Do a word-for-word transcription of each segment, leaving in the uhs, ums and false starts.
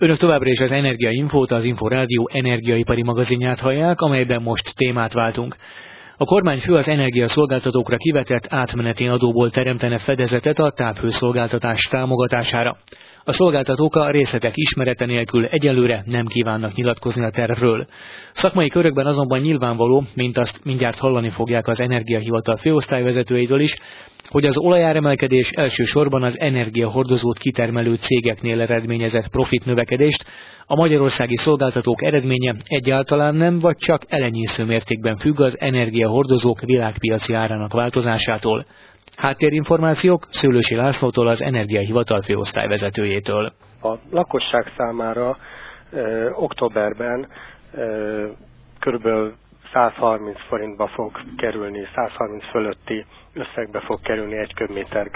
Önök továbbra is az Energia Infót, az Inforádió energiaipari magazinját hallják, amelyben most témát váltunk. A kormányfő az energiaszolgáltatókra kivetett átmeneti adóból teremtene fedezetet a távhőszolgáltatás támogatására. A szolgáltatók a részletek ismerete nélkül egyelőre nem kívánnak nyilatkozni a tervről. Szakmai körökben azonban nyilvánvaló, mint azt mindjárt hallani fogják az Energiahivatal főosztályvezetőjétől is, hogy az olajáremelkedés elsősorban az energiahordozót kitermelő cégeknél eredményezett profit növekedést, a magyarországi szolgáltatók eredménye egyáltalán nem, vagy csak elenyésző mértékben függ az energiahordozók világpiaci árának változásától. Háttérinformációk Szőlősi Lászlótól, az Energiahivatal főosztályvezetőjétől. A lakosság számára ö, októberben ö, kb. százharminc forintba fog kerülni, százharminc fölötti összegbe fog kerülni egy köbméter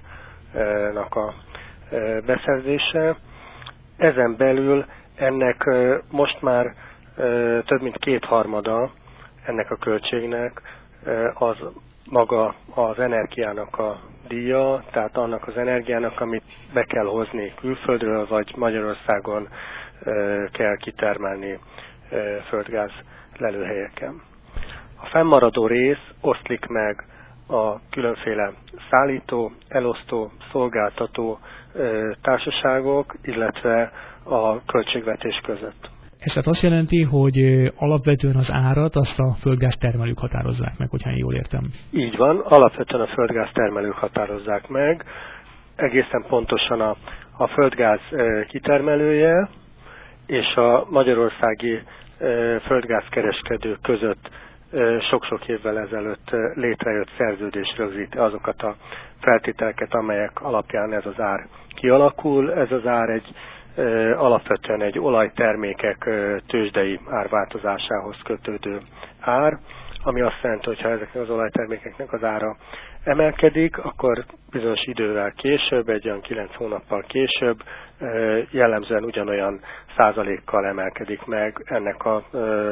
gáznak a ö, beszerzése. Ezen belül ennek ö, most már ö, több mint kétharmada ennek a költségnek ö, az maga az energiának a díja, tehát annak az energiának, amit be kell hozni külföldről, vagy Magyarországon e, kell kitermelni e, földgáz lelőhelyeken. A fennmaradó rész oszlik meg a különféle szállító, elosztó, szolgáltató e, társaságok, illetve a költségvetés között. Ez tehát azt jelenti, hogy alapvetően az árat azt a földgáz termelők határozzák meg, hogyha én jól értem. Így van, alapvetően a földgáz termelők határozzák meg, egészen pontosan a, a földgáz e, kitermelője és a magyarországi e, földgázkereskedők között e, sok-sok évvel ezelőtt e, létrejött szerződés rögzíti azokat a feltételeket, amelyek alapján ez az ár kialakul. Ez az ár egy alapvetően egy olajtermékek tőzsdei árváltozásához kötődő ár, ami azt jelenti, hogy ha ezeknek az olajtermékeknek az ára emelkedik, akkor bizonyos idővel később, egy olyan kilenc hónappal később jellemzően ugyanolyan százalékkal emelkedik meg ennek a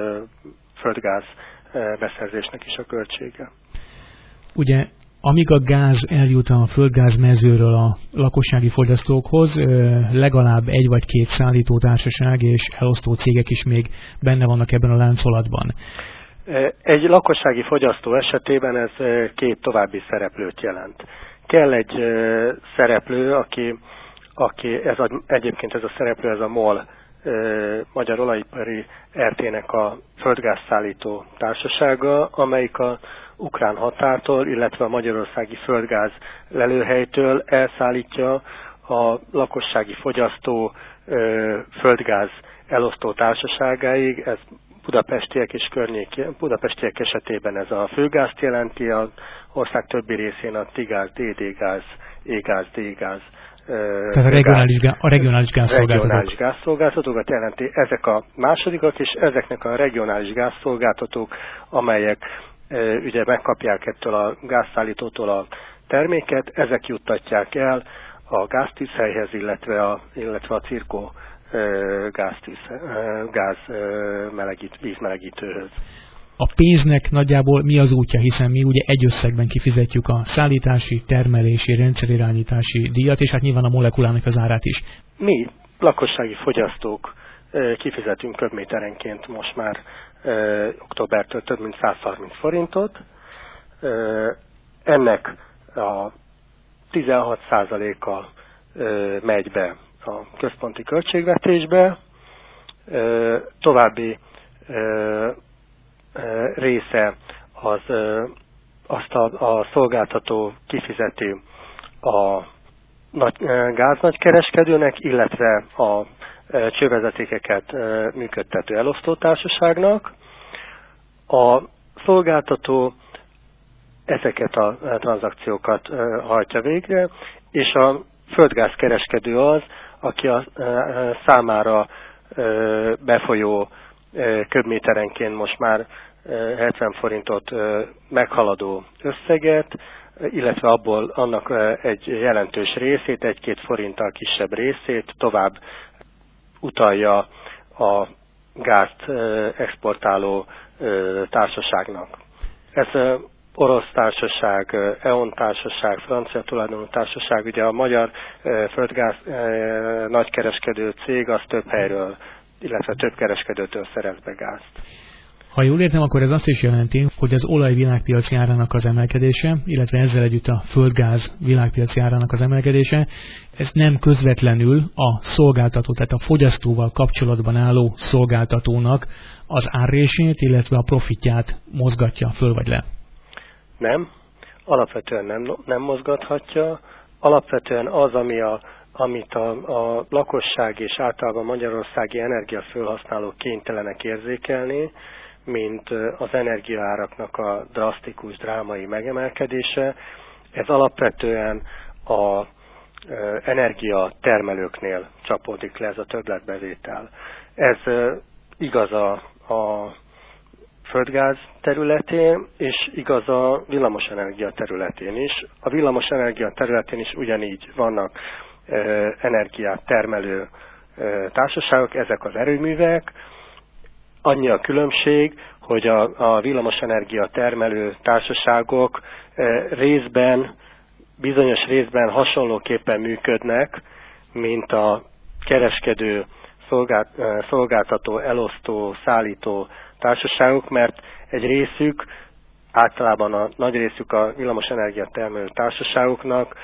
földgáz beszerzésnek is a költsége. Ugye, amíg a gáz eljut a földgáz mezőről a lakossági fogyasztókhoz, legalább egy vagy két szállítótársaság és elosztó cégek is még benne vannak ebben a láncolatban. Egy lakossági fogyasztó esetében ez két további szereplőt jelent. Kell egy szereplő, aki, aki ez a, egyébként ez a szereplő, ez a MOL, Magyar Olajipari er té-nek a földgázszállító társasága, amelyik a ukrán határtól, illetve a magyarországi földgáz lelőhelytől elszállítja a lakossági fogyasztó ö, földgáz elosztó társaságáig. Ez budapestiek és környék, budapestiek esetében ez a főgázt jelenti, az ország többi részén a Tigáz, dé dé-gáz, E-gáz, D-gáz. Tehát a regionális, gáz, a regionális gázszolgáltatók. Regionális gázszolgáltatókat jelenti. Ezek a másodikak, és ezeknek a regionális gázszolgáltatók, amelyek ugye megkapják ettől a gázszállítótól a terméket, ezek juttatják el a gáztűzhelyhez, illetve a, illetve a cirkó gáztűz, gáz melegít, vízmelegítőhöz. A pénznek nagyjából mi az útja, hiszen mi ugye egy összegben kifizetjük a szállítási, termelési, rendszerirányítási díjat, és hát nyilván a molekulának az árát is. Mi, lakossági fogyasztók kifizetünk köbméterenként most már e, októbertől több mint százharminc forintot. E, ennek a tizenhat százaléka e, megy be a központi költségvetésbe, e, további e, e, része az, e, azt a, a szolgáltató kifizeti a nagy, e, gáznagykereskedőnek, illetve a csővezetékeket működtető elosztótársaságnak. A szolgáltató ezeket a tranzakciókat hajtja végre, és a földgázkereskedő az, aki a számára befolyó köbméterenként most már hetven forintot meghaladó összeget, illetve abból annak egy jelentős részét, egy-két forinttal kisebb részét tovább utalja a gázt exportáló társaságnak. Ez orosz társaság, e on társaság, francia tulajdonú társaság, ugye a magyar földgáz nagykereskedő cég az több helyről, illetve több kereskedőtől szerez be gázt. Ha jól értem, akkor ez azt is jelenti, hogy az olaj világpiaci árának az emelkedése, illetve ezzel együtt a földgáz világpiaci árának az emelkedése, ez nem közvetlenül a szolgáltató, tehát a fogyasztóval kapcsolatban álló szolgáltatónak az árrését, illetve a profitját mozgatja föl vagy le. Nem, alapvetően nem, nem mozgathatja. Alapvetően az, ami a, amit a, a lakosság és általában magyarországi energiafölhasználók kénytelenek érzékelni, mint az energiaáraknak a drasztikus, drámai megemelkedése, ez alapvetően az energiatermelőknél csapódik le ez a többletbevétel. Ez igaz a, a földgáz területén, és igaz a villamosenergia területén is. A villamosenergia területén is ugyanígy vannak e, energiát termelő e, társaságok, ezek az erőművek. Annyi a különbség, hogy a, a villamosenergia termelő társaságok e, részben, bizonyos részben hasonlóképpen működnek, mint a kereskedő, szolgált, szolgáltató, elosztó, szállító társaságok, mert egy részük, általában a nagy részük a villamosenergia termelő társaságoknak,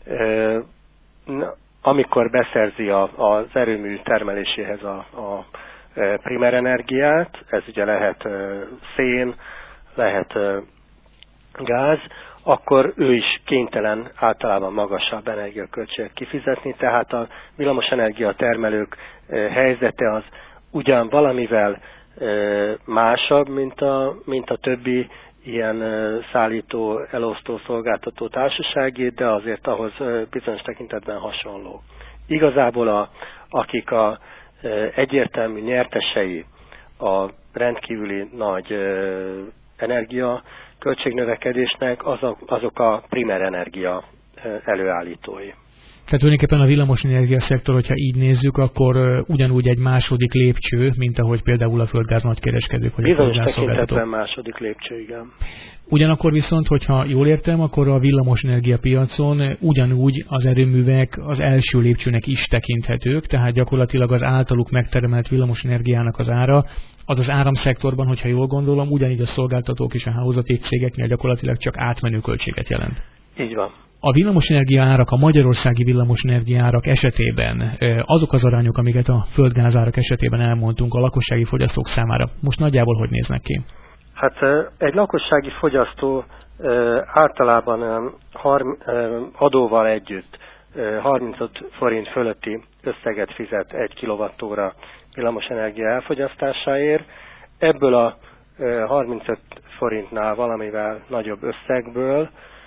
amikor beszerzi a, az erőmű termeléséhez a, a primer energiát, ez ugye lehet szén, lehet gáz, akkor ő is kénytelen általában magasabb energiaköltséget kifizetni, tehát a villamosenergia termelők helyzete az ugyan valamivel másabb, mint a, mint a többi ilyen szállító, elosztó, szolgáltató társaságé, de azért ahhoz bizonyos tekintetben hasonló. Igazából a, akik a egyértelmű nyertesei a rendkívüli nagy energia költségnövekedésnek, azok, azok a primer energia előállítói. Tehát tulajdonképpen a villamosenergia szektor, hogyha így nézzük, akkor uh, ugyanúgy egy második lépcső, mint ahogy például a földgáz nagykereskedők vagy bizonyos a földgáz szolgáltatók. tekintetben második lépcső, igen. Ugyanakkor viszont, hogyha jól értem, akkor a villamosenergia piacon ugyanúgy az erőművek az első lépcsőnek is tekinthetők, tehát gyakorlatilag az általuk megtermelt villamosenergiának az ára, az az áramszektorban, hogyha jól gondolom, ugyanígy a szolgáltatók és a hálózati cégeknél gyakorlatilag csak átmenő költséget jelent. Így van. A villamosenergia árak, a magyarországi villamosenergia árak esetében azok az arányok, amiket a földgázárak esetében elmondtunk a lakossági fogyasztók számára, most nagyjából hogy néznek ki? Hát egy lakossági fogyasztó általában adóval együtt harmincöt forint fölötti összeget fizet egy kilowattóra villamosenergia elfogyasztásáért. Ebből a harmincöt forintnál valamivel nagyobb összegből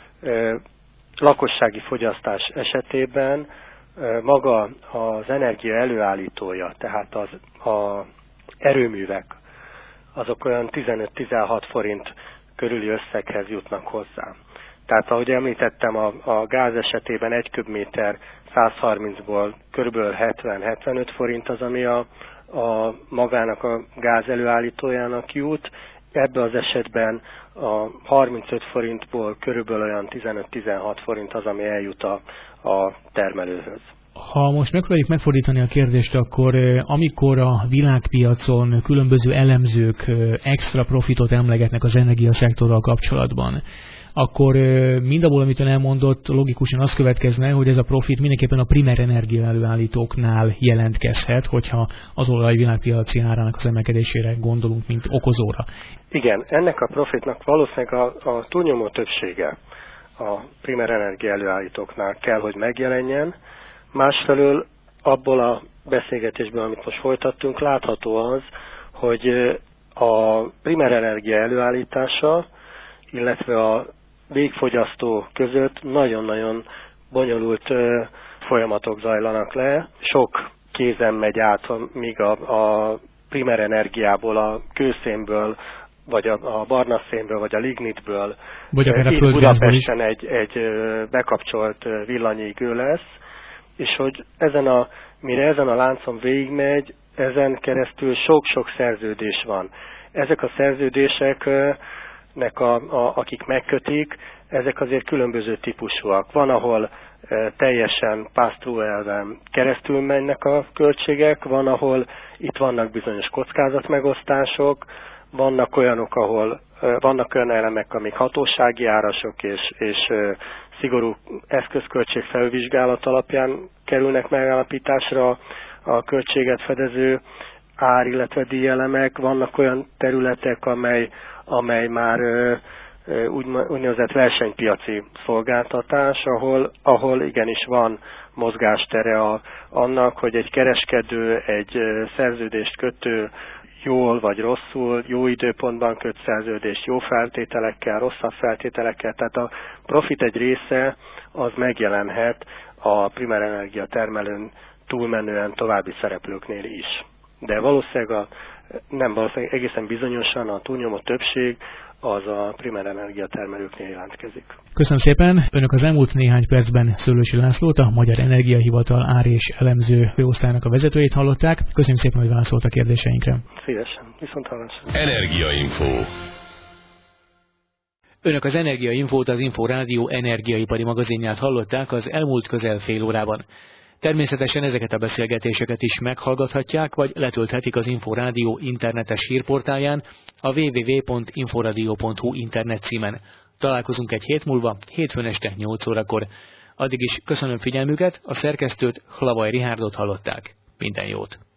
lakossági fogyasztás esetében maga az energia előállítója, tehát az a erőművek, azok olyan tizenöt-tizenhat forint körüli összeghez jutnak hozzá. Tehát ahogy említettem, a, a gáz esetében egy köbméter százharmincból kb. hetven-hetvenöt forint az, ami a, a magának a gáz előállítójának jut. Ebben az esetben a harmincöt forintból körülbelül olyan tizenöt-tizenhat forint az, ami eljut a, a termelőhöz. Ha most megpróbáljuk megfordítani a kérdést, akkor amikor a világpiacon különböző elemzők extra profitot emlegetnek az energiaszektorral kapcsolatban, akkor mindabból, amit ön elmondott, logikusan az következne, hogy ez a profit mindenképpen a primer energia előállítóknál jelentkezhet, hogyha az olaj világpiaci árának az emelkedésére gondolunk, mint okozóra. Igen, ennek a profitnak valószínűleg a, a túlnyomó többsége a primer energia előállítóknál kell, hogy megjelenjen. Másfelől abból a beszélgetésből, amit most folytattunk, látható az, hogy a primer energia előállítása, illetve a végfogyasztó között nagyon-nagyon bonyolult folyamatok zajlanak le. Sok kézen megy át, míg a, a primer energiából, a kőszénből, vagy a, a barna szénből, vagy a lignitből, vagy akár a itt Budapesten egy, egy bekapcsolt villanyégő lesz, és hogy ezen a, mire ezen a láncon végigmegy, ezen keresztül sok-sok szerződés van. Ezek a szerződések nek a, a, akik megkötik, ezek azért különböző típusúak. Van, ahol e, teljesen pass-through elven keresztül mennek a költségek, van, ahol itt vannak bizonyos kockázatmegosztások, vannak olyanok, ahol e, vannak olyan elemek, amik hatósági árasok és, és e, szigorú eszközköltség felvizsgálat alapján kerülnek megállapításra a költséget fedező ár, illetve díjelemek. Vannak olyan területek, amely, amely már e, úgy, úgynevezett versenypiaci szolgáltatás, ahol, ahol igenis van mozgástere a, annak, hogy egy kereskedő, egy szerződést kötő jól vagy rosszul, jó időpontban köt szerződést, jó feltételekkel, rosszabb feltételekkel, tehát a profit egy része az megjelenhet a primerenergia termelőn túlmenően további szereplőknél is. De valószínűleg, a, nem valószínűleg egészen bizonyosan a túlnyomó többség az a primerenergia termelőknél jelentkezik. Köszönöm szépen! Önök az elmúlt néhány percben Szőlősi Lászlót, a Magyar Energiahivatal ár- és elemző főosztályának a vezetőjét hallották. Köszönjük szépen, hogy válaszolt a kérdéseinkre. Szívesen. Viszonthallásra. Energiainfo. Önök az Energiainfót, az Inforádió energiaipari magazinját hallották az elmúlt közel fél órában. Természetesen ezeket a beszélgetéseket is meghallgathatják, vagy letölthetik az Inforádió internetes hírportálján, a double-u double-u double-u pont inforadio pont hu internet címen. Találkozunk egy hét múlva, hétfőn este nyolc órakor. Addig is köszönöm figyelmüket, a szerkesztőt, Hlavaj Rihárdot hallották. Minden jót!